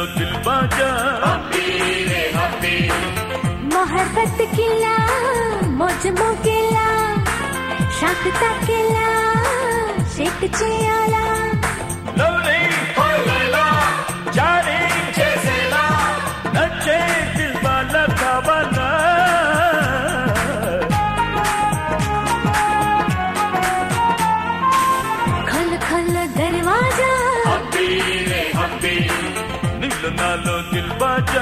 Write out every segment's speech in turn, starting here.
दिल बाजा मोहब्बत किला मौज मोगेला शांतता किला शेक चेयाला लवली लैला जाने जैसेला नचे दिल वाला कावाला खल खल दरवाजा नील नालो दिल बाजा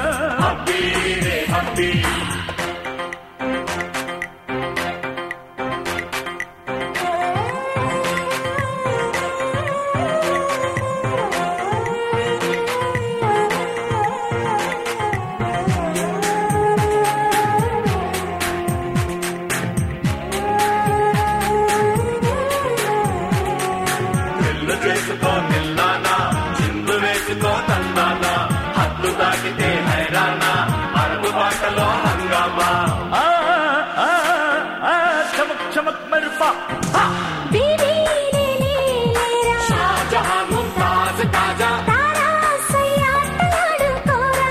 చేసుకో నిల్లానా చిందు వేసుకో తందానా హద్దు దాటితే హైరానా అరగు బాటలో హంగామా చమక్ చమక్ మర్ఫా బీబీ లేరా షాజహాన్ ముంతాజ్ తాజా తారా సయ్యాటలాడు కోరా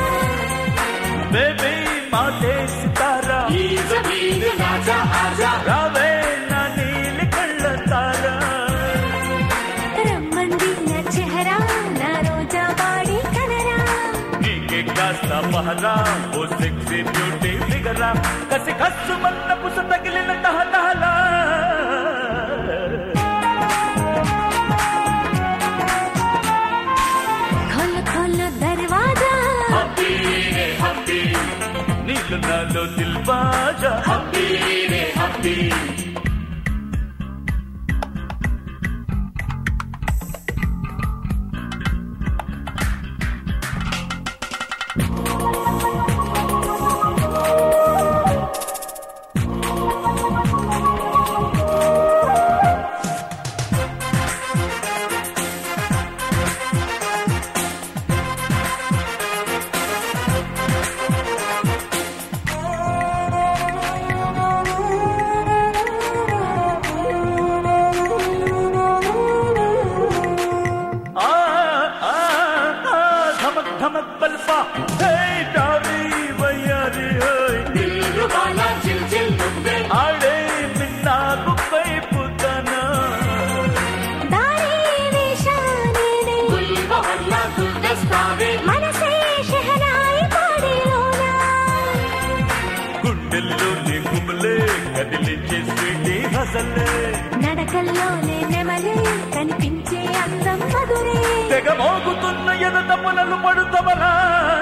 బేబీ మాటే సితారా ఈ జమీన్ రాజా ఆజా రావే నా నీలి కళ్ళ తారా चेहरा ना रोजा बाड़ी कनरा नीके कास्ता पहरा वो सेक्सी ब्यूटी फिगरा कसी खस्सु मन्न पुस तगिलिन तहला खोल खोल दरवाजा हब्बी नील नालो दिल बाजा हब्बी धमक बल्फा हे डारी वयारी होय दिल रुबाला जिल जिल नुब्बे आड़े मिन्ना गुब्बे पुतना दारी निशाने ने गुल मोहल्ला गुलदस्तावे मनसे शहनाई पाड़ी लोना गुंडెల్లోని గుబలే కదిలించే స్వీటీ హసలే నడకల్లోనే నెమలే కనిపించే అందం మధురే తెగ మోగుతున్న ఎదట పొలలు పడుతవలా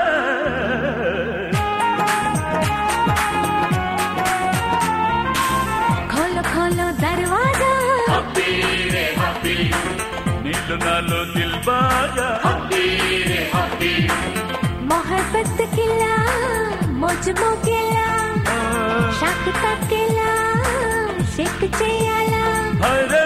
खोलो खोलो दरवाजा हब्बी नील नालो दिल बाजा हब्बी मोहब्बत किला मौज मोगेला शांतता किला शेक चेयाला हरे